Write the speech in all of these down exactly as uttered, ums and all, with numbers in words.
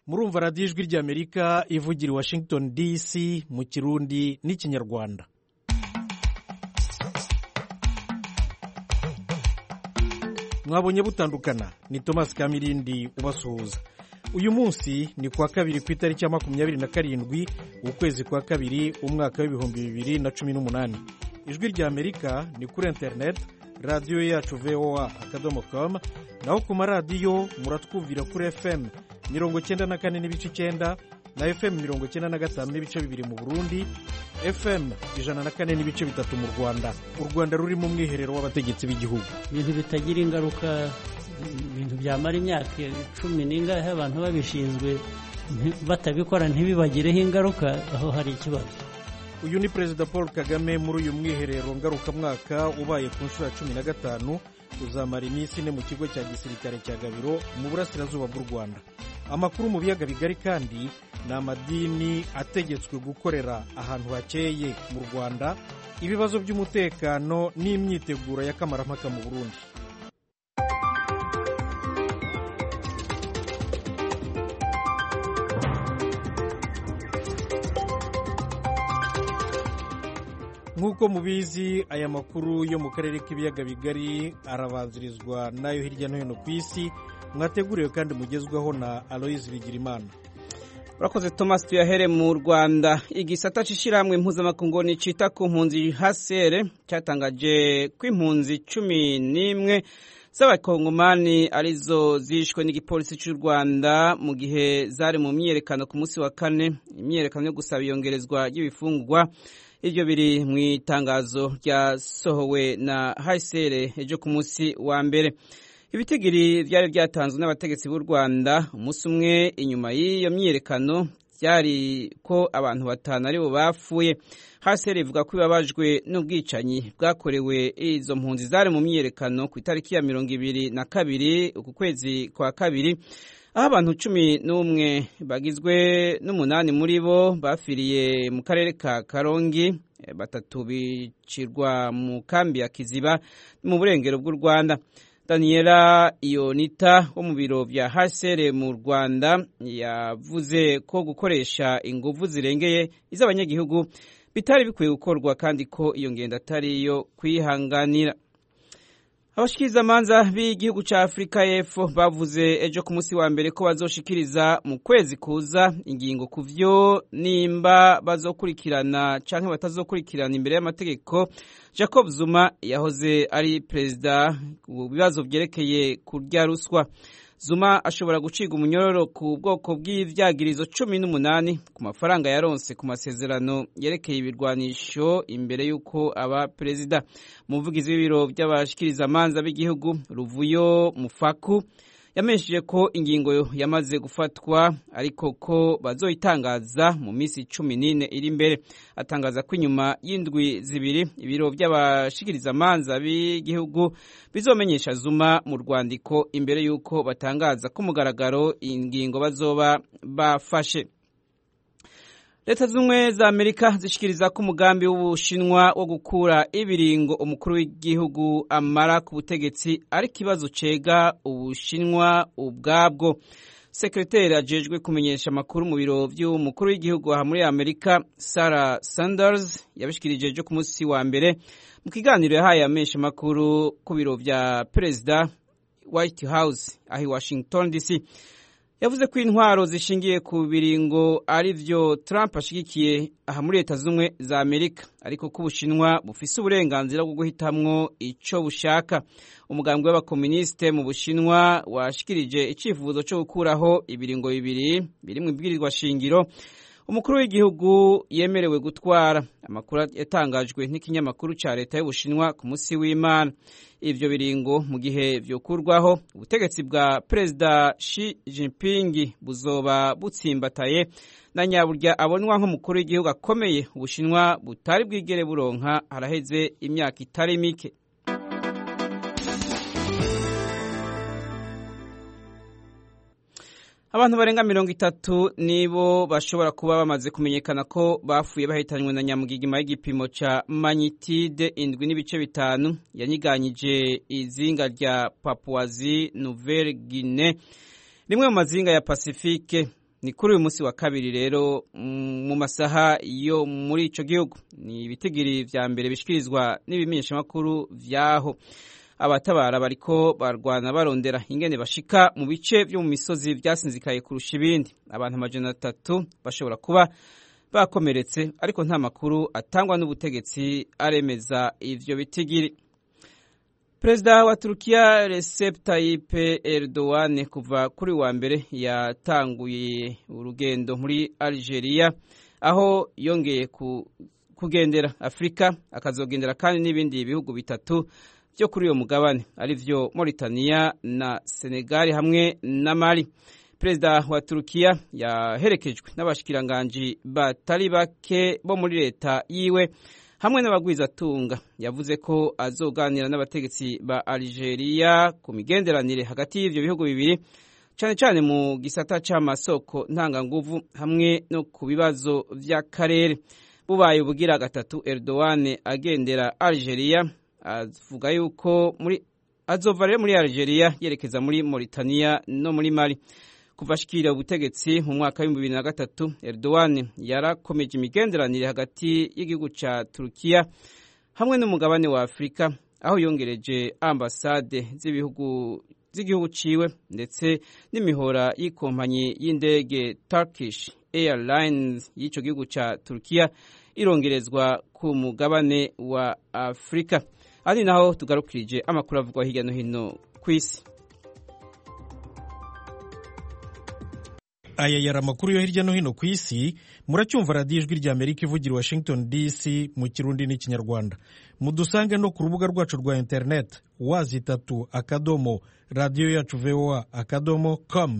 murumva radiyo ijwi ry'Amerika ivugira i Washington D C mu Kirundi n'Ikinyarwanda. Mwabonye butandukana, ni Thomas Kamirindi ubasuhuza. Uyu munsi ni kwa kabiri ku itariki ya makumyabiri na karindwi ukwezi kwa kabiri umwaka w'ibihumbi bibiri na cumi n'umunani. Ijwi ry'Amerika ni kuri internet, radiyo yacu V O A akadomo com, naho ku maradiyo muratwumvira kuri F M mirongo cyenda na kane n'ibice icyenda na F M mirongo cyenda na gatanu n'ibice bibiri mu Burundi, F M ijana na kane n'ibice bitatu mu Rwanda. U Rwanda ruri mu mwiherero w'abategetsi b'igihugu. Ibintu bitagira ingaruka, ibintu byamara imyaka cumi n'ingahe abantu babishinzwe batabikora ntibibagireho ingaruka, aho hari ikibazo. Uyu ni Perezida Paul Kagame muri uyu mwiherero ngarukamwaka ubaye ku nshuro ya cumi na gatanu, uzamara iminsi ine mu kigo cya gisirikare cya Gabiro mu burasirazuba bw'u Rwanda. Amakuru mu biyaga bigari kandi ni amadini ategetswe gukorera ahantu hakeye mu Rwanda, ibibazo by'umutekano n'imyiteguro ya kamarampaka mu Burundi. Nk'uko mubizi, aya makuru yo mu karere k'ibiyaga bigari arabanzirizwa nayo hirya no hino ku isi, mwateguriwe kandi mugezwaho na Aloise Bigirimana. Urakoze Thomas. Tuyahere mu Rwanda. Igisata c'ishirahamwe mpuzamakungu cita ku mpunzi H C R cyatangaje ko impunzi cumi n'imwe z'abakongomani arizo zishwe n'igipolisi cy'u Rwanda mu gihe zari mu myiyerekano ku munsi wa kane, imyiyerekano yo gusaba iyongerezwa ry'ibifungurwa. Ibyo biri mu itangazo ryasohowe na H C R ejo ku munsi wa mbere. Ibitigiri byari byatanzwe n'abategetsi b'u Rwanda umunsi umwe inyuma y'iyo myiyerekano byari ko abantu batanu aribo bapfuye. H C R ivuga ko ibabajwe n'ubwicanyi bwakorewe izo mpunzi zari mu myiyerekano ku itariki ya mirongo ibiri na kabiri uku kwezi kwa kabiri, aho abantu cumi n'umwe bagizwe n'umunani muri bo bafiriye mu karere ka Karongi, batatu bicirwa mu kambi ya Kiziba mu burengero bw'u Rwanda. Daniela Ionita wo mu biro bya H C R mu Rwanda yavuze ko gukoresha ingufu zirengeye iz'abanyagihugu bitari bikwiye gukorwa kandi ko iyo ngendo atari yo kwihanganira. Abashikiriza manza b'igihugu ca Afrika y'Epfo bavuze ejo ku munsi wa mbere ko bazoshikiriza mu kwezi kuza ingingo kuvyo nimba bazokurikirana canke batazokurikirana imbere y'amategeko Jacob Zuma yahoze ari perezida ku bibazo vyerekeye kurya ruswa. Zuma ashobora guciga umunyororo ku bwoko bw'ivyagirizo cumi n'umunani ku mafaranga yaronse ku masezerano yerekeye ibirwanisho imbere y'uko aba perezida. Umuvugizi w'ibiro by'abashikiriza amanza b'igihugu Ruvuyo Mufaku yamenyesheje ko ingingo yamaze gufatwa ariko ko bazoyitangaza mu minsi cumi n'ine iri imbere. Atangaza ko inyuma y'indwi zibiri ibiro by'abashikiriza amanza b'igihugu bizomenyesha Zuma mu rwandiko imbere y'uko batangaza ko mugaragaro ingingo bazoba bafashe. Leta z'Ubumwe za Amerika zishikiriza ko umugambi w'Ubushinwa wo gukura ibiringo umukuru w'igihugu amara ku butegetsi ari kibazo cega Ubushinwa ubwabwo. Sekretari ajejwe kumenyesha amakuru mu biro by'umukuru w'igihugu aha muri Amerika, Sarah Sanders, yabishikirije ejo ku munsi wa mbere mu kiganiro yahaye amesha makuru ku biro vya Perezida White House ahi Washington D C. Yavuze ko intwaro zishingiye ku biringo ari vyo Trump ashigikiye aha muri Leta z'Ubumwe za Amerika, ariko ko Ubushinwa bufise uburenganzira bwo guhitamwo ico bushaka. Umugambwe w'abakomuniste mu Bushinwa washikirije icifuzo cyo gukuraho ibiringo bibiri biri mu ibwirizwa shingiro umukuru w'igihugu yemerewe gutwara. Amakuru yatangajwe n'ikinyamakuru ca Leta y'Ubushinwa ku munsi w'Imana. Ivyo biringo mu gihe vyokurwaho, ubutegetsi bwa Perezida Xi Jinping buzoba butsimbataye na nyaburya abonwa nk'umukuru w'igihugu akomeye Ubushinwa butari bwigere buronka haraheze imyaka itari mike. Abantu barenga mirongo itatu nibo bashobora kuba bamaze kumenyekana ko bafuye bahitanywe na nyamugigima y'igipimo ca magnitude indwi n'ibice bitanu yanyiganyije izinga rya Papouasie Nouvelle Guinée, rimwe mu mazinga ya Pacifique ni kuri uyu munsi wa kabiri rero mu masaha yo muri ico gihugu. Ni ibitigiri vya mbere bishikirizwa n'ibimenyeshamakuru vyaho. Abatabara bariko barwana barondera ingene bashika mu bice vyo mu misozi vyasinzikaye kurusha ibindi. Abantu amajana atatu bashobora kuba bakomeretse, ariko nta makuru atangwa n'ubutegetsi aremeza ivyo bitigiri. Perezida wa Turkiya Recep Tayyip Erdogan kuva kuri wa mbere yatanguye urugendo muri Algeria, aho yongeye ku, kugendera Afrika, akazogendera kandi n'ibindi bihugu bitatu byo kuri uyo mugabane arivyo Mauritania na Senegal hamwe na Mali. Perezida wa Turkiya yaherekejwe n'abashikiranganji batari bake bo muri leta yiwe hamwe n'abagwizatunga. Yavuze ko azoganira n'abategetsi ba Algeria ku migenderanire hagati y'ivyo bihugu bibiri, cyane cyane mu gisata c'amasoko ntanganguvu hamwe no ku bibazo vy'akarere. Bubaye ubugira gatatu Erdogan agendera Algeria, avuga yuko muri azova rero muri Algeria yerekeza muri Mauritania no muri Mali. Kuva ashikira ubutegetsi mu mwaka wa bibiri na gatatu, Erdogan yarakomeje imigenderanire hagati y'igihugu ca Turkiya hamwe n'umugabane wa Afrika, aho yongereje ambasade z'ibihugu z'igihugu ciwe ndetse n'imihora y'ikompanyi y'indege Turkish Airlines y'ico gihugu ca Turkiya irongerezwa ku mugabane wa Afrika. Ari naho tugarukirije amakuru avugwa hirya no hino kw'isi. Aya yari amakuru yo hirya no hino ku isi. Muracyumva radiyo ijwi rya Amerika ivugira i Washington D C mu Kirundi n'Ikinyarwanda. Mudusange no ku rubuga rwacu rwa internet wazi itatu akadomo radio yacu V O A akadomo com.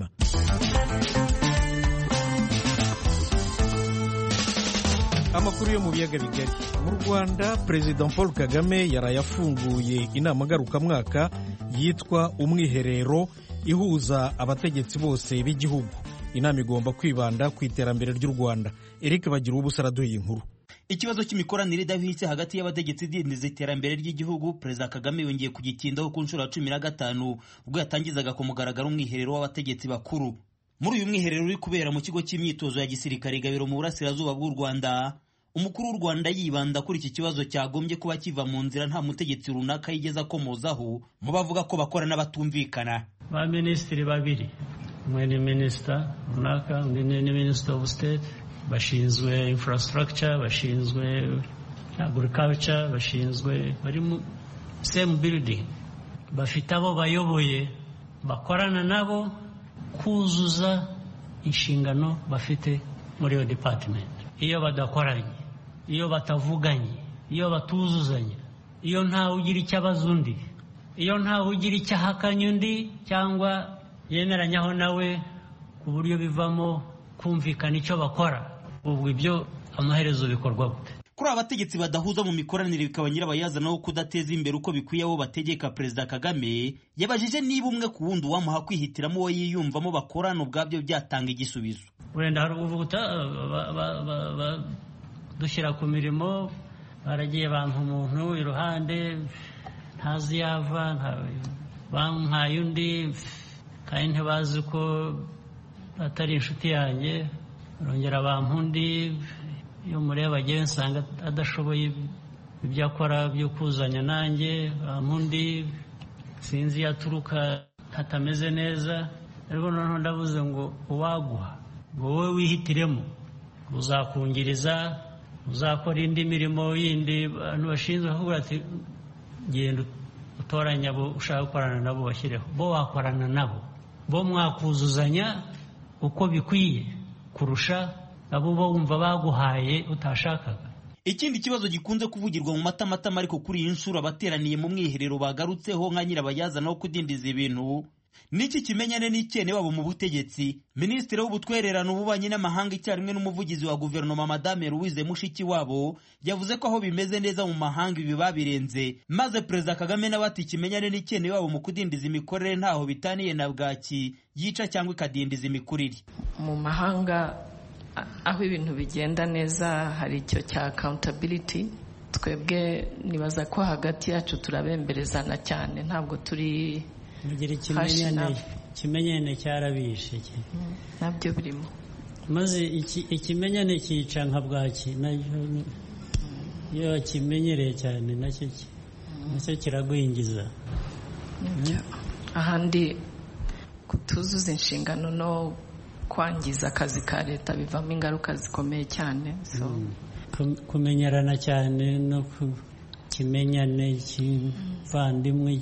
Amakuru yo mu biyaga bigari. Mu Rwanda, President Paul Kagame yarayafunguye inama ngarukamwaka yitwa Umwiherero ihuza abategetsi bose b'igihugu. Inama igomba kwibanda ku iterambere ry'u Rwanda. Eric Bagira ubusa araduye inkuru. Ikibazo cy'imikoranire idahwitse hagati y'abategetsi dindiza iterambere ry'igihugu, Perezida Kagame yongeye kugitindaho ku nshuro ya cumi na gatanu ubwo yatangizaga ku mugaragaro umwiherero w'abategetsi bakuru. Muri uyu mwiherero uri kubera mu kigo cy'imyitozo ya gisirikare Gabiro mu burasirazuba bw'u Rwanda, umukuru w'u Rwanda yibanda kuri iki kibazo cyagombye kuba kiva mu nzira nta mutegetsi runaka yigeza komozaho mu bavuga ko bakora n'abatumvikana. Ba minisitiri babiri, umwe ni minisita runaka, undi ni minisita of state, bashinzwe infrastructure, bashinzwe agriculture, bashinzwe bari mu same building, bafite abo bayoboye bakorana nabo kuzuza inshingano bafite muri iyo department. Iyo badakoranye, iyo batavuganye, iyo batuzuzanya, iyo ntawe ugira icyo abaza undi, iyo ntawe ugira icyo ahakanya undi cyangwa yemeranyaho nawe ku buryo bivamo kumvikana icyo bakora, ubwo ibyo amaherezo bikorwa gute? Kuri abategetsi badahuza mu mikoranire bikaba nyirabayazana wo kudateza imbere uko bikwiye abo bategeka, Perezida Kagame yabajije niba umwe ku wundi wamuha kwihitiramo uwo yiyumvamo bakorana ubwabyo byatanga igisubizo. Wenda hari uvuga dushyira ku mirimo, baragiye bampa umuntu iruhande ntazi yava, bampaye undi kandi ntibazi ko atari inshuti yanjye, barongera bampa undi, iyo mureba agiye nsanga adashoboye ibyo akora byo kuzanya nanjye, bampa undi sinzi yaturuka hatameze neza. Ariko noneho ndavuze ngo uwaguha ngo wowe wihitiremo, uzakungiriza, uzakora indi mirimo yindi abantu bashinzwe kuvuga ati genda utoranya abo ushaka gukorana nabo bashyireho, bo wakorana nabo, bo mwakuzuzanya uko bikwiye kurusha abo bo wumva baguhaye utashakaga. Ikindi kibazo gikunze kuvugirwa mu matamatama ariko kuri iyi nshuro abateraniye mu mwiherero bagarutseho nka nyirabayazana wo kudindiza ibintu, niki kimenyane n'ikene wabo mu butegetsi. Minisitiri w'ubutwererano ububanyi n'amahanga icyarimwe n'umuvugizi wa guverinoma Madame Louise Mushikiwabo yavuze ko aho bimeze neza mu mahanga ibi babirenze, maze Perezida Kagame nawe ati kimenyane n'ikene wabo mu kudindiza imikorere ntaho bitaniye na bwaki yica cyangwa ikadindiza imikurire. Mu mahanga aho ibintu bigenda neza hari icyo cya accountability. Twebwe nibaza ko hagati yacu turabemberezana cyane, ntabwo turi mugira ikimenyane kimenyane cyarabishe nabyo birimo. maze ikimenyane cyica nka bwaki iyo kimenyereye cyane nacyo nacyo kiragwingiza. Ahandi kutuzuza inshingano no kwangiza akazi ka leta bivamo ingaruka zikomeye cyane. So kumenyerana cyane no kimenyane kivandimwe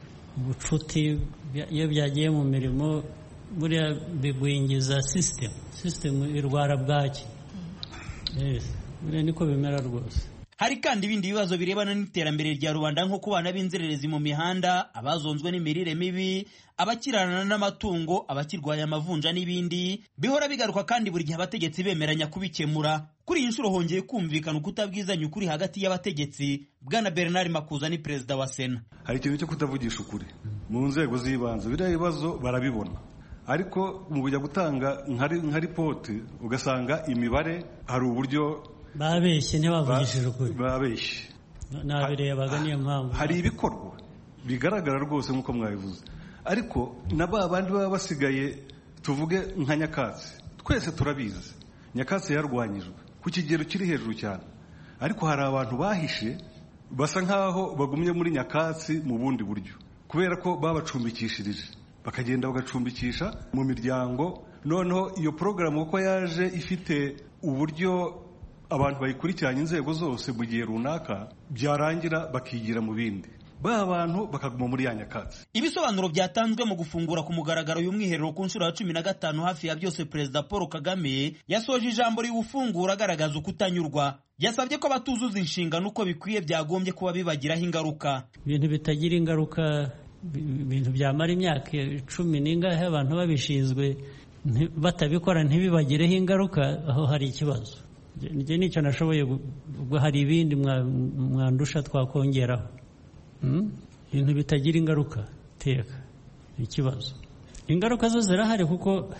ubucuti iyo byagiye mu mirimo buriya bigwingiza system system irwara bwaki. Yes, buriya niko bimera rwose. Hari kandi ibindi bibazo birebana n'iterambere rya rubanda nko kubana b'inzererezi mu mihanda, abazonzwe n'imirire mibi, abakirana n'amatungo, abakirwaye amavunja n'ibindi bihora bigaruka kandi buri gihe abategetsi bemeranya kubikemura. Kuri iyi nshuro hongeye kumvikana ukutabwizanya ukuri hagati y'abategetsi. Bwana Bernard Makuza ni perezida wa Sena. Hari ikintu cyo kutavugisha ukuri mu nzego z'ibanze, biriya bibazo barabibona, ariko mu kujya gutanga nka ripoti ugasanga imibare hari uburyo babeshye ntibavugishije ukuri, babeshye nabirebaga niyo mpamvu hari ibikorwa bigaragara rwose nk'uko mwabivuze, ariko na ba bandi baba basigaye tuvuge nka nyakatsi, twese turabizi nyakatsi yarwanyijwe ku kigero kiri hejuru cyane, ariko hari abantu bahishe basa nkaho bagumye muri nyakatsi mu bundi buryo kubera ko babacumbikishirije, bakagenda bagacumbikisha mu miryango. Noneho iyo porogaramu uko yaje ifite uburyo abantu bayikurikiranye inzego zose mu gihe runaka, byarangira bakigira mu bindi, ba bantu bakaguma muri ya nyakatsi. Ibisobanuro byatanzwe mu gufungura ku mugaragaro y'umwiherero ku nshuro ya cumi na gatanu hafi ya byose, Perezida Paul Kagame yasoje ijambo riwufungura agaragaza ukutanyurwa. Yasabye ko batuzuza inshingano uko bikwiye byagombye kuba bibagiraho ingaruka. Ibintu bitagira ingaruka, ibintu byamara imyaka cumi n'ingahe abantu babishinzwe batabikora ntibibagireho ingaruka, aho hari ikibazo. Njye nicyo nashoboye, ubwo hari ibindi mwandusha twakongeraho. Ibintu bitagira ingaruka teka ikibazo. Ingaruka zo zirahari kuko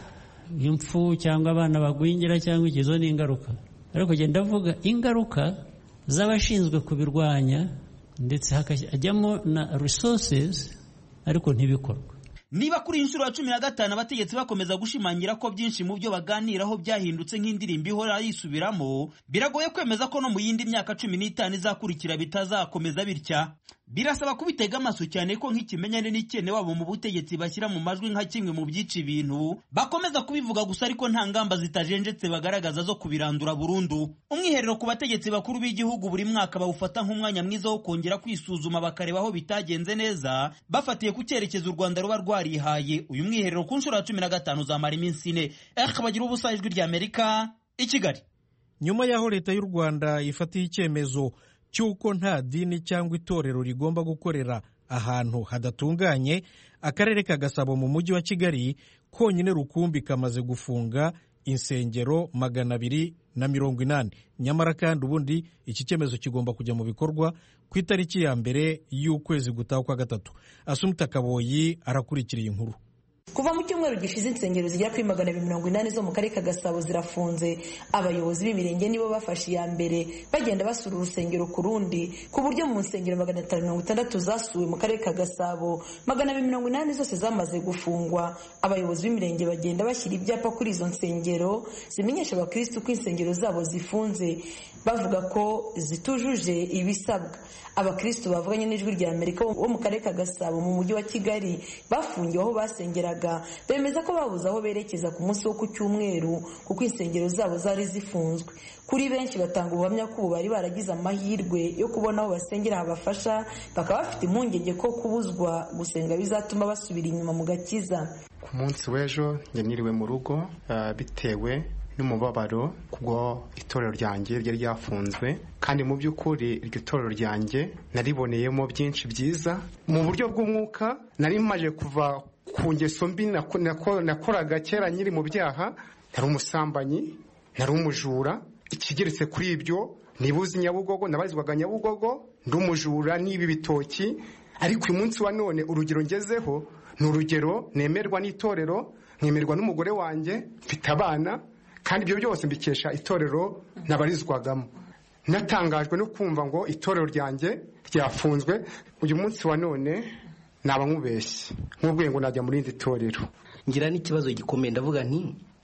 impfu cyangwa abana bagwingira cyangwa ikizo ni ingaruka, ariko genda ndavuga ingaruka z'abashinzwe kubirwanya ndetse hakajyamo na resources ariko ntibikorwa. Niba kuri inshuro ya cumi na gatanu abategetsi bakomeza gushimangira ko byinshi mu byo baganiraho byahindutse nk'indirimbo ihora yisubiramo, biragoye kwemeza ko no mu yindi myaka cumi n'itanu izakurikira bitazakomeza bitya. Birasaba kubitega amaso cyane ko nk'ikimenyane n'ikene wabo mu butegetsi bashyira mu majwi nka kimwe mu byica ibintu, bakomeza kubivuga gusa ariko nta ngamba zitajenjetse bagaragaza zo kubirandura burundu. Umwiherero ku bategetsi bakuru b'igihugu buri mwaka bawufata nk'umwanya mwiza wo kongera kwisuzuma bakareba aho bitagenze neza, bafatiye ku cyerekezo u Rwanda ruba rwarihaye. Uyu mwiherero ku nshuro ya cumi na gatanu uzamara iminsi ine. Eka bagira ubusa, ijwi rya Amerika i Kigali. Nyuma y'aho leta y'u Rwanda ifatiye icyemezo cy'uko nta dini cyangwa itorero rigomba gukorera ahantu hadatunganye, akarere ka Gasabo mu mujyi wa Kigali konyine rukumbi kamaze gufunga insengero magana abiri na mirongo inani. Nyamara kandi ubundi iki cyemezo kigomba kujya mu bikorwa ku itariki ya mbere y'ukwezi gutaha kwa gatatu. Asumta Kaboyi arakurikira iyi nkuru. Kuva mu cyumweru gishize insengero zigera kuri magana abiri mirongo inani zo mu karere ka Gasabo zirafunze. Abayobozi b'imirenge nibo bafashe iya mbere bagenda basura urusengero ku rundi, ku buryo mu nsengero magana atanu mirongo itandatu zasuwe mu karere ka Gasabo, magana abiri mirongo inani zose zamaze gufungwa. Abayobozi b'imirenge bagenda bashyira ibyapa kuri izo nsengero zimenyesha abakristo ko insengero zabo zifunze, bavuga ko zitujuje ibisabwa. Abakristo bavuganye n'ijwi rya Amerika bo mu karere ka Gasabo mu mujyi wa Kigali bafungiwe aho basengeraga, bemeza ko babuze aho berekeza ku munsi wo ku cyumweru kuko insengero zabo zari zifunzwe. Kuri benshi batanga ubuhamya ko ubu bari baragize amahirwe yo kubona aho basengera habafasha, bakaba bafite impungenge ko kubuzwa gusenga bizatuma basubira inyuma mu gakiza. Ku munsi w'ejo njye niriwe mu rugo uh, bitewe n'umubabaro kubwo itorero ryanjye ryari ryafunzwe, kandi mu by'ukuri iryo torero ryanjye nariboneyemo byinshi byiza mu buryo bw'umwuka. Nari maje kuva ku ngeso mbi nakoraga kera nyiri mu byaha, nari umusambanyi, nari umujura. Ikigeretse kuri ibyo nibuze Nyabugogo, nabarizwaga Nyabugogo, ndi umujura n'ibi bitoki. Ariko uyu munsi wa none urugero ngezeho ni urugero nemerwa n'itorero, nkemerwa n'umugore wanjye, mfite abana, kandi ibyo byose mbikesha itorero nabarizwagamo. Natangajwe no kumva ngo itorero ryanjye ryafunzwe. Uyu munsi wa none naba nkubeshye nk'ubwiye ngo najya muri indi torero. Ngira n'ikibazo gikomeye, ndavuga nti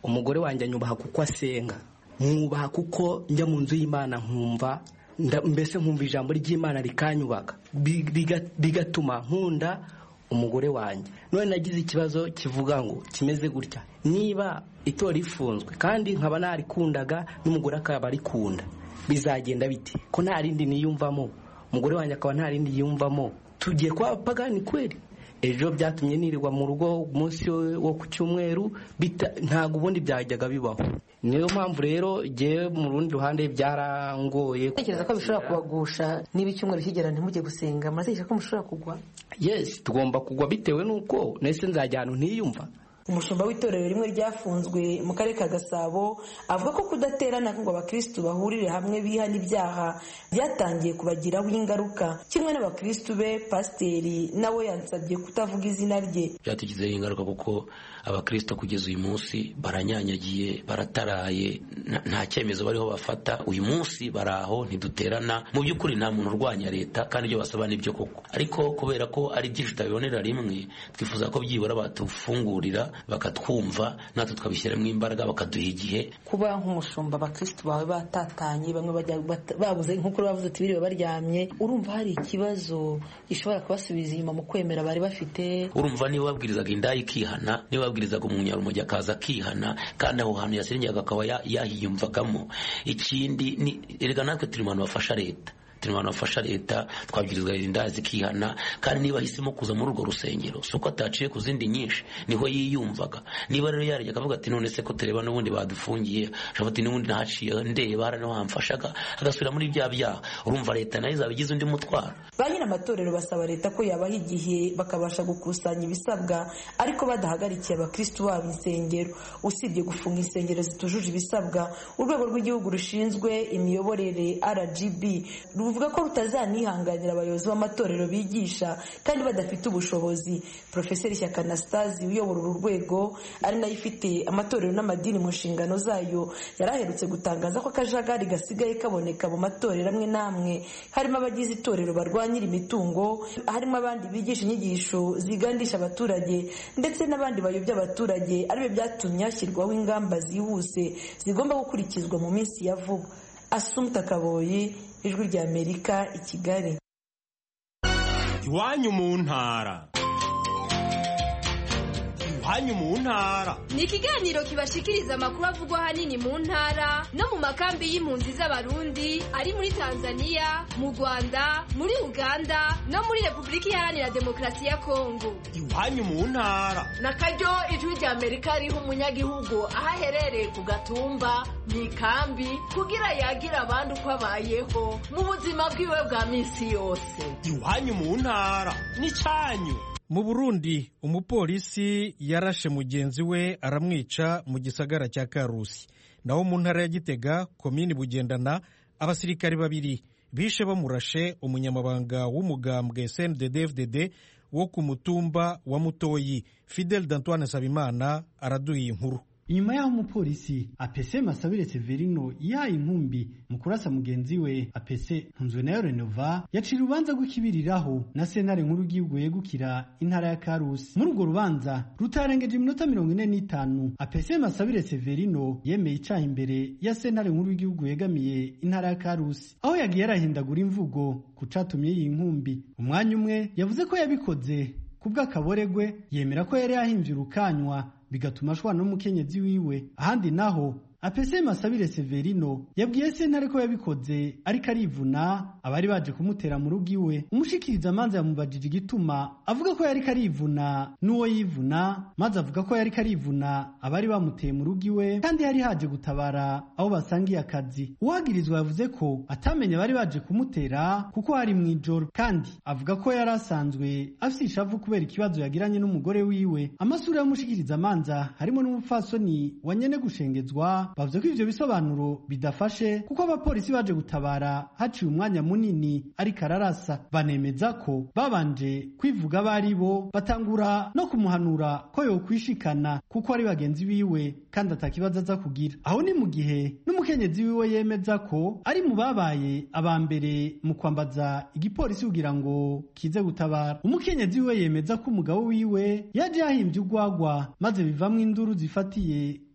umugore wanjye anyubaha kuko asenga, mwubaha kuko njya mu nzu y'Imana nkumva mbese nkumva ijambo ry'Imana rikanyubaka, bigatuma nkunda umugore wanjye. None nagize ikibazo kivuga ngo kimeze gutya, niba itora rifunzwe kandi nkaba narikundaga n'umugore akaba arikunda, bizagenda biti ko nta rindi niyumvamo, umugore wanjye akaba nta rindi yiyumvamo, tugiye kwa pagani kweli? Ejo byatumye nirirwa mu rugo umunsi wo ku cyumweru, ntabwo ubundi byajyaga bibaho. Niyo mpamvu rero ngewe mu rundi ruhande byarangoye. Tekereza ko bishobora kubagusha niba icyumweru kigera ntimujye gusenga, muratekereza ko mushobora kugwa? Yes, tugomba kugwa bitewe n'uko nese nzajya ahantu ntiyumva. Umushumba w'itorero rimwe ryafunzwe mu karere ka Gasabo avuga ko kudaterana ngo abakristu bahurire hamwe bihana ibyaha byatangiye kubagiraho ingaruka. Kimwe n'abakristu be, pasiteri nawe yansabye kutavuga izina rye. Byatugizeho ingaruka kuko abakristo kugeza uyu munsi baranyanyagiye, barataraye, nta cyemezo bariho bafata. Uyu munsi baraho ntiduterana. Mu by'ukuri nta muntu urwanya leta kandi ibyo basaba nibyo koko, ariko kubera ko ari byinshi tutabibonera rimwe, twifuza ko byibura batufungurira bakatwumva natwe tukabishyiramo imbaraga bakaduha igihe. Kuba nk'umushumba abakristo bawe batatanye, bamwe bajya babuze nk'uko bavuze ati biriwe baryamye, urumva hari ikibazo gishobora kubasubiza inyuma mu kwemera bari bafite? Urumva niba babwirizaga indaya ikihana, niba babwirizaga umunyarumogi akaza akihana, kandi aho hantu yasengeraga akaba yahiyumvagamo. Ikindi ni erega natwe turi mu bantu bafasha leta, turi mu bantu bafasha leta, twabwirizwa indaya zikihana. Kandi niba ahisemo kuza muri urwo rusengero si uko ataciye ku zindi nyinshi, niho yiyumvaga. Niba rero yarajya akavuga ati none se ko tureba n'ubundi badufungiye, ashobora ati n'ubundi nahaciye ndeba hari no hamfashaga, agasubira muri bya byaha, urumva leta nayo izabigize undi mutwaro. Ba nyiri amatorero basaba leta ko yabaha igihe bakabasha gukusanya ibisabwa, ariko badahagarikiye abakristu babo insengero. Usibye gufunga insengero zitujuje ibisabwa, urwego rw'igihugu rushinzwe imiyoborere R G B ruvuga ko rutazanihanganira abayobozi b'amatorero bigisha kandi badafite ubushobozi. Profeseri Shyaka Anastase uyobora uru rwego ari nayo ifite amatorero n'amadini mu nshingano zayo, yaraherutse gutangaza ko akajagari gasigaye kaboneka mu matorero amwe n'amwe, harimo abagize itorero barwanyira imitungo, harimo abandi bigisha inyigisho zigandisha abaturage, ndetse n'abandi bayobya abaturage. Aribyo byatumye hashyirwaho ingamba zihuse zigomba gukurikizwa mu minsi ya vuba. Assumpta Kaboyi, Ijwi rya Amerika, i Kigali. Iwanyu mu ntara. Iwanyu mu ntara ni ikiganiro kibashikiriza amakuru avugwa hanini mu ntara no mu makambi y'impunzi z'abarundi ari muri Tanzania, mu Rwanda, muri Uganda no muri Repubulika Iharanira Demokarasi ya Kongo. Iwanyu mu ntara nakaryo Ijwi rya Amerika riha umunyagihugu aho aherereye ku gatumba mu ikambi kugira yagira abandi uko abayeho mu buzima bwiwe bwa minsi yose. Iwanyu mu ntara ni cyanyu. Mu Burundi umupolisi yarashe mugenzi we aramwica mu gisagara cya Karusi. Naho mu ntara ya Gitega komini Bugendana abasirikari babiri bishe bamurashe umunyamabanga w'umugambwe S N D D F D D wo ku mutumba wa Mutoyi. Fidel D'Antoine Sabimana araduye inkuru. Inyuma y'aho umupolisi apese Masabire Severino yahaye inkumbi mu kurasa mugenzi we apese Ntunzwe nayo Renova yacira urubanza rw'ikibiriraho na sentare nkuru y'igihugu yegukira intara ya Karusi. Muri urwo rubanza rutarengeje iminota mirongo ine n'itanu, apese Masabire Severino yemeye icaha imbere ya sentare nkuru y'igihugu yegamiye intara ya Karusi, aho yagiye arahindagura imvugo kucatumye iyi nkumbi. Umwanya umwe yavuze ko yabikoze kubw'akaboregwe, yemera ko yari yahimbye urukanywa bigatuma ashwana n'umukenyezi wiwe. Ahandi naho apese Masabire Severino yabwiye sentare ko yabikoze ariko arivuna abari baje kumutera mu rugo iwe. Umushikiriza amanza yamubajije igituma, avuga ko yari karivuna n'uwo yivuna, maze avuga ko yari karivuna abari bamuteye mu rugo iwe kandi hari haje gutabara aho basangiye akazi. Uwagirizwa yavuze ko atamenye bari baje kumutera kuko hari mu ijoro, kandi avuga ko yari asanzwe afite ishavu kubera ikibazo yagiranye n'umugore wiwe. Amasura y'umushikiriza amanza harimo n'umupfasoni wa nyene gushengezwa bavuze ko ivyo bisobanuro bidafashe kuko abapolisi baje gutabara haciye umwanya munini ariko ararasa. Banemeza ko babanje kwivuga bari bo, batangura no kumuhanura ko yokwishikana kuko ari bagenzi biwe kandi atakibazo aza kugira. Aho ni mu gihe n'umukenyezi wiwe yemeza ko ari mu babaye abambere mu kwambaza igipolisi kugira ngo kize gutabara. Umukenyezi wiwe yemeza ko umugabo wiwe yaje yahimbye urwagwa maze bivamwo induru zifatiye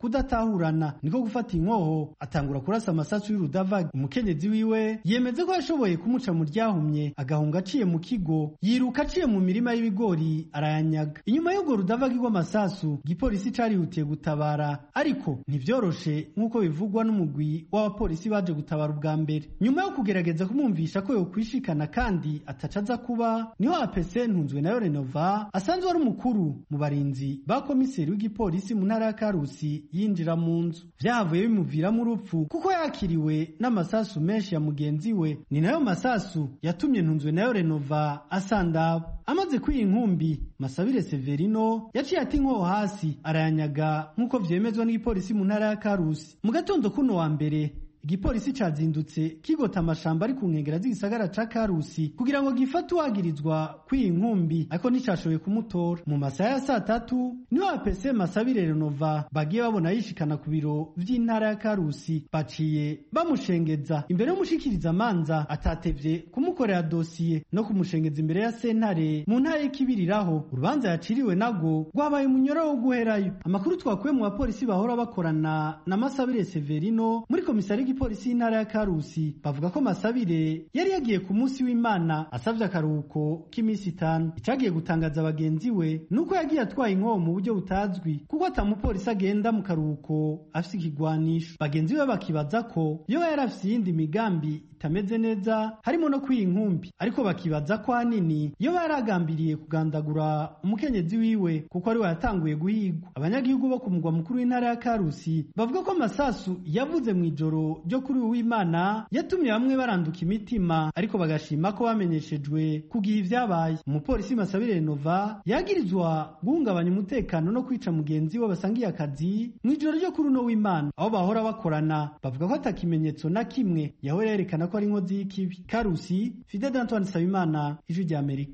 kudatahurana niko gufata inkoho atangura kurasa amasasu y'urudavagi. Umukenyezi wiwe yemeze ko yashoboye kumuca mu ryahumye agahunga aciye mu kigo, yiruka aciye mu mirima y'ibigori arayanyaga. Inyuma y'urwo rudavagi rw'amasasu igipolisi carihutiye gutabara, ariko ntivyoroshe nk'uko bivugwa n'umugwi w'abapolisi baje gutabara ubwa mbere. Nyuma yo kugerageza kumwumvisha ko yokwishikana kandi atacaza kuba, niho A P C Ntunzwe nayo Renova asanzwe ari umukuru mu barinzi ba komiseri w'igipolisi mu ntara ya Karusi yinjira mu nzu. Vyahavuye bimuviramo urupfu kuko yakiriwe n'amasasu menshi ya mugenzi we. Ni nayo masasu yatumye Ntunzwe nayo Renova asandaba. Amaze kwiyi nkumbi, Masabire Severino yaciye ati nko hasi arayanyaga nk'uko vyemezwa n'igipolisi mu ntara ya Karusi. Mu gatondo kuno wa mbere igipolisi cazindutse kigota amashamba ari ku nkengera z'igisagara ca Karusi kugira ngo gifate uwagirizwa kwiyi nkumbi, ariko nticashoboye kumutora. Mu masaha ya saa tatu niho A P C Masabire Renova bagiye babona yishikana ku biro vy'intara ya Karusi, baciye bamushengeza imbere y'umushikiriza amanza atatevye kumukorera dosiye no kumushengeza imbere ya sentare mu ntara y'Ikibiriraho. Urubanza yaciriwe nabwo rwabaye umunyoro wo guherayo. Amakuru twakuye mu bapolisi bahora bakorana na Masabire Severino muri komisari igipolisi y'intara ya Karusi bavuga ko Masabire yari yagiye ku munsi w'Imana asavye akaruhuko k'iminsi itanu. Icagiye gutangaza abagenzi we nuko yagiye atwaye inkoho mu buryo butazwi kuko atamupolisi agenda mu karuhuko afise ikigwanisho. Bagenzi be bakibaza ko yo yari afise iyindi migambi itameze neza harimo no kwiyi nkumbi, ariko bakibaza ko hanini yo yaragambiriye kugandagura umukenyezi wiwe kuko ari we yatanguye guhigwa. Abanyagihugu bo ku mugwa mukuru w'intara ya Karusi bavuga ko amasasu yavuze mu ijoro ryo kuri uw'Imana yatumye bamwe baranduka imitima, ariko bagashima ko bamenyeshejwe kugiha ivyabaye. Umupolisi Masabire Renova yagirizwa guhungabanya umutekano no kwica mugenzi we basangiye akazi mu ijoro ryo kuri uno w'Imana. Aho bahora bakorana bavuga ko atakimenyetso na kimwe yahora yerekana ko ari inkozi y'ikibi. Karusi, Fidel Antoine Sabimana, Ijwi ry'Amerika.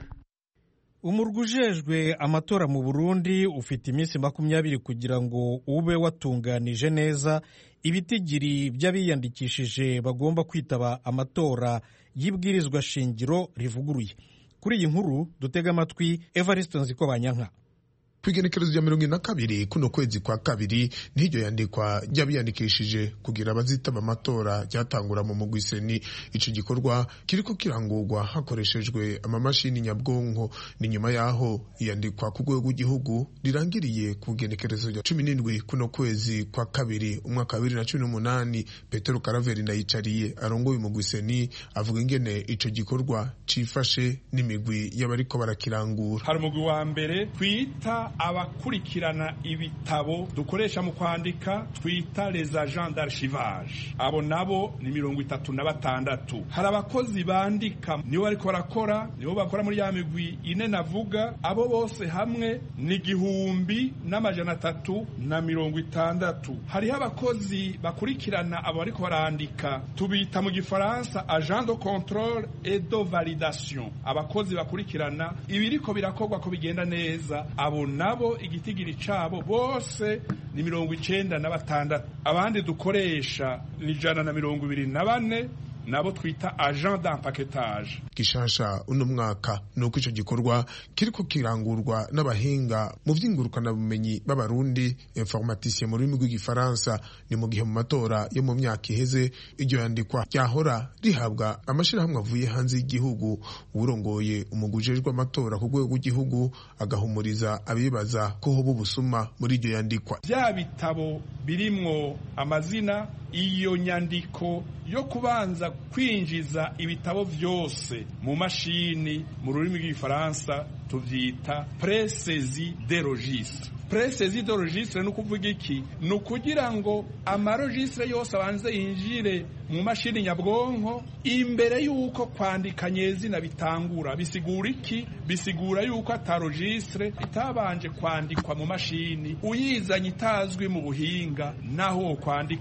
Umurwi ujejwe amatora mu Burundi ufite iminsi makumyabiri kugira ngo ube watunganije neza ibitigiri by'abiyandikishije bagomba kwitaba amatora y'ibwirizwa shingiro rivuguruye. Kuri iyi nkuru dutega amatwi Evariste Nzikobanyanka. Kwigenekerezo rya mirongo ine na kabiri kuno kwezi kwa kabiri n'iryo yandikwa ry'abiyandikishije kugira abazitaba amatora ryatangura mu mugwi seni. Ico gikorwa kiriko kirangurwa hakoreshejwe amamashini nyabwonko. Ni nyuma yaho iyandikwa ku rwego rw'igihugu rirangiriye ku genekerezo rya cumi n'indwi kuno kwezi kwa kabiri umwaka wa bibiri na cumi n'umunani. Petero Karaveri Ndayicariye arongoye umugwi seni avuga ingene ico gikorwa cifashe n'imigwi y'abariko barakirangura. Hari umugwi wa mbere twita abakurikirana ibitabo dukoresha mu kwandika twita les agents d'archivage. Abo nabo ni mirongo itatu na batandatu. Hari abakozi bandika nibo bariko barakora, nibo bakora muri ya migwi ine navuga. Abo bose hamwe ni gihumbi n'amajana atatu na mirongo itandatu. Hariho abakozi bakurikirana abo bariko barandika, tubita mu gifaransa agent de contrôle et de validation. Abakozi bakurikirana ibiriko birakorwa ko bigenda neza. Abo nabo igitigiri cabo bose ni mirongo icenda na batandatu. Abandi dukoresha ni jana na mirongo ibiri na bane, nabo twita agent d'empaquetage. Gishasha uno mwaka nuko ico gikorwa kiriko kirangurwa n'abahinga mu vy'ingurukana bumenyi b'abarundi informaticien mu rurimi rw'igifaransa. Ni mu gihe mu matora yo mu myaka iheze iryo yandikwa ryahora rihabwa amashirahamwe avuye hanze y'igihugu. Urongoye umugwi ujejwe amatora ku rwego rw'igihugu agahumuriza abibaza ko hoba ubusuma muri iryo yandikwa. Vya bitabo birimwo amazina, iyo nyandiko yo kubanza kwinjiza ibitabo vyose mu mashini mu rurimi rw'igifaransa tuvyita pré-saisie des registres. Pré-saisie des registres no kuvuga iki? No kugira ngo amaregistre yose abanze yinjire mu mashini nyabwonko imbere yuko kwandika nyezina bitangura. Bisigura iki? Bisigura yuko ata registre itabanje kwandikwa mu mashini uyizanye itazwi mu buhinga naho kwandika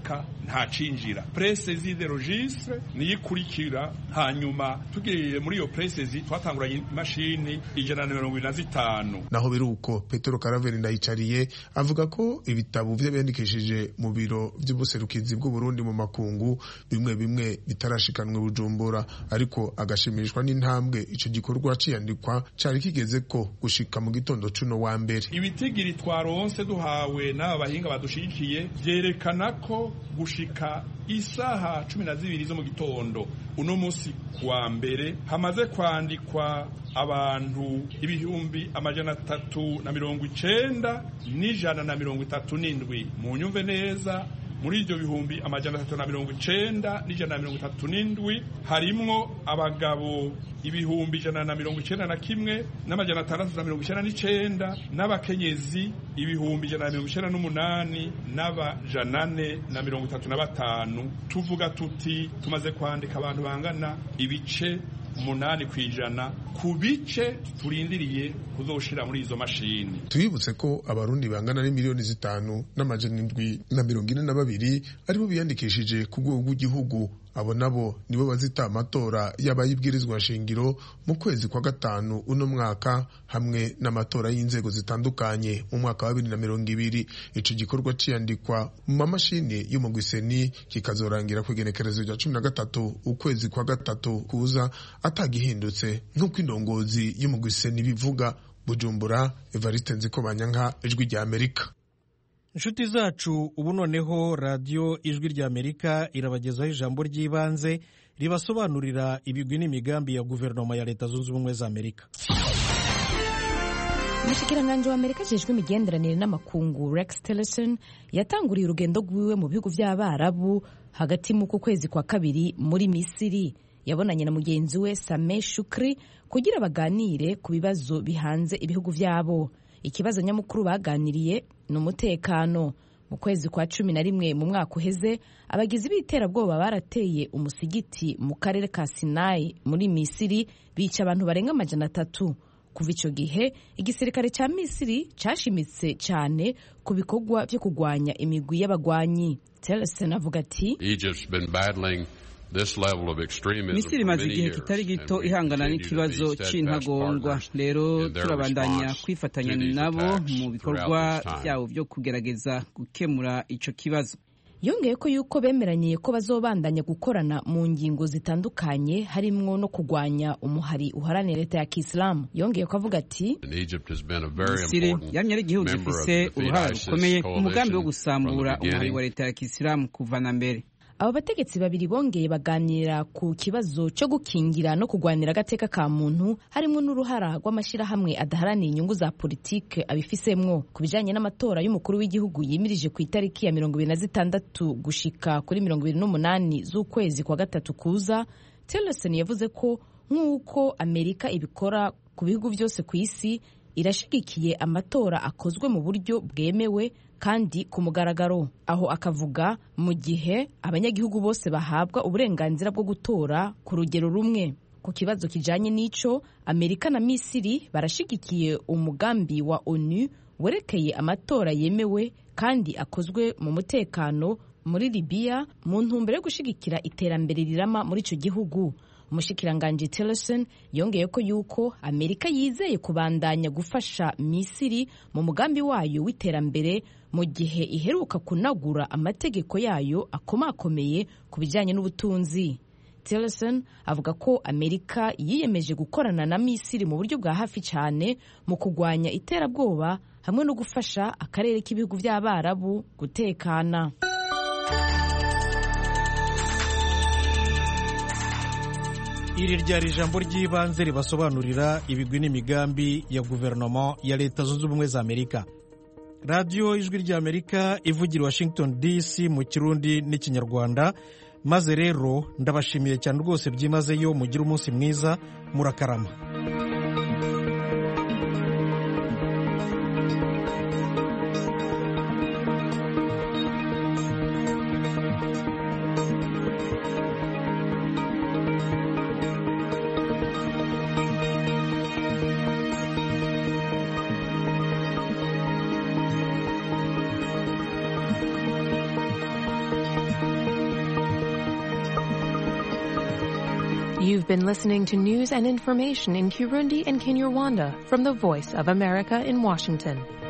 nta cinjira. Presezi de registre niyo ikurikira, hanyuma tugiye muri iyo presezi twatanguranye imashini ijana na mirongo ine na zitanu. Naho biruko Petero Karaveri Ndayicariye avuga ko ibitabo vy'abiyandikishije mu biro vy'ubuserukizi bw'u Burundi mu makungu bimwe bimwe bitarashikanwe Bujumbura, ariko agashimishwa n'intambwe ico gikorwa ciyandikwa cari kigeze ko gushika mu gitondo cuno wa mbere. Ibitigiri twaronse duhawe n'aba bahinga badushigikiye vyerekana ko gushika isaha cumi na zibiri zo mu gitondo uno musi kwa mbere hamaze kwandikwa abantu ibihumbi amajana atatu na mirongo icenda n'ijana na mirongo itatu n'indwi. Mu nyumve neza, muri iryo bihumbi amajana atatu na mirongo icenda n'ijana na mirongo itatu n'indwi harimwo abagabo ibihumbi ijana na mirongo icenda na kimwe n'amajana atandatu na mirongo icenda n'icenda, n'abakenyezi ibihumbi ijana na mirongo icenda n'umunani n'abajana ane na mirongo itatu na batanu. Tuvuga tuti tumaze kwandika abantu bangana ibice umunani kwijana ku bice turindiriye kuzoshira muri izo mashini. Tuyibutse ko abarundi bangana ni miliyoni zitanu n'amajana indwi na mirongo ine na babiri aribo biyandikishije ku rwego rw'igihugu. Abo nabo nibo bazita amatora y'abayibwirizwa shingiro mu kwezi kwa gatanu uno mwaka, hamwe n'amatora y'inzego zitandukanye mu mwaka wa bibiri na mirongo ibiri. Ico gikorwa ciyandikwa mu mamashini y'umugwiseni kikazorangira ku igenekerezo rya cumi na gatatu ukwezi kwa gatatu kuza atagihindutse nk'uko indongozi y'umugwiseni bivuga. Bujumbura, Evariste Nzikobanyanka, Ijwi rya Amerika. Inshuti zacu, ubu noneho radiyo Ijwi rya Amerika irabagezaho ijambo ry'ibanze ribasobanurira ibigwi n'imigambi ya guverinoma ya Leta Zunze Ubumwe za Amerika. Umushikiranganji wa Amerika ajejwe imigenderanire n'amakungu Rex Tillerson yatanguriye urugendo rwiwe mu bihugu by'Abarabu hagati mu kwezi kwa kabiri muri Misiri. Yabonanye na mugenzi we Sameh Shukri kugira baganire ku bibazo bihanze ibihugu byabo. Ikibazo nyamukuru baganiriye ni umutekano. Mu kwezi kwa cumi na rimwe mu mwaka uheze, abagizi b'iterabwoba barateye umusigiti mu karere ka Sinai muri Misiri, bica abantu barenga amajana atatu. Kuva ico gihe igisirikare ca Misiri cashimitse cyane ku bikorwa byo kugwanya imigwi y'abagwanyi. Tillerson avuga ati Misiri imaze igihe kitari gito ihangana n'ikibazo c'intagondwa, rero turabandanya kwifatanya nabo mu bikorwa byabo byo kugerageza gukemura ico kibazo. Yongeye ko yuko bemeranye ko bazobandanya gukorana mu ngingo zitandukanye harimwo no kugwanya umuhari uharanira leta ya Kiislamu. Yongeye ko avuga ati Misiri yamye ari igihugu gifise uruhara rukomeye mu mugambi wo gusambura umuhari wa leta ya Kiislamu kuva na mbere. Abo bategetsi babiri bongeye baganira ku kibazo cyo gukingira no kugwanira agateka ka muntu harimo n'uruhara rw'amashirahamwe adaharanira inyungu za politike abifisemwo. Ku bijanye n'amatora y'umukuru w'igihugu yimirije ku itariki ya mirongo ibiri na zitandatu gushika kuri mirongo ibiri n'umunani z'ukwezi kwa gatatu kuza, Tillerson yavuze ko nk'uko Amerika ibikora ku bihugu byose ku isi, irashigikiye amatora akozwe mu buryo bwemewe kandi ku mugaragaro. Aho akavuga mu gihe abanyagihugu bose bahabwa uburenganzira bwo gutora ku rugero rumwe. Ku kibazo kijanye n'ico, Amerika na Misiri barashigikiye umugambi wa ONU werekeye amatora yemewe kandi akozwe mu mutekano muri Libya mu ntumbero yo gushigikira iterambere rirama muri ico gihugu. Umushikiranganji Tillerson yongeye ko yuko Amerika yizeye kubandanya gufasha Misiri mu mugambi wayo w'iterambere mu gihe iheruka kunagura amategeko yayo akomakomeye ku bijyanye n'ubutunzi. Tillerson avuga ko Amerika yiyemeje gukorana na Misiri mu buryo bwa hafi cyane mu kugwanya iterabwoba hamwe no gufasha akarere k'ibihugu by'Abarabu gutekana. Iri ryari ijambo ry'ibanze ribasobanurira ibigwi n'imigambi ya guverinoma ya Leta Zunze Ubumwe za Amerika. Radiyo Ijwi ry'Amerika ivugira Washington D C mu Kirundi n'Ikinyarwanda. Maze rero ndabashimiye cyane rwose byimazeyo, mugira umunsi mwiza, murakarama. Thank you. You've been listening to news and information in Kirundi and Kinyarwanda from the Voice of America in Washington.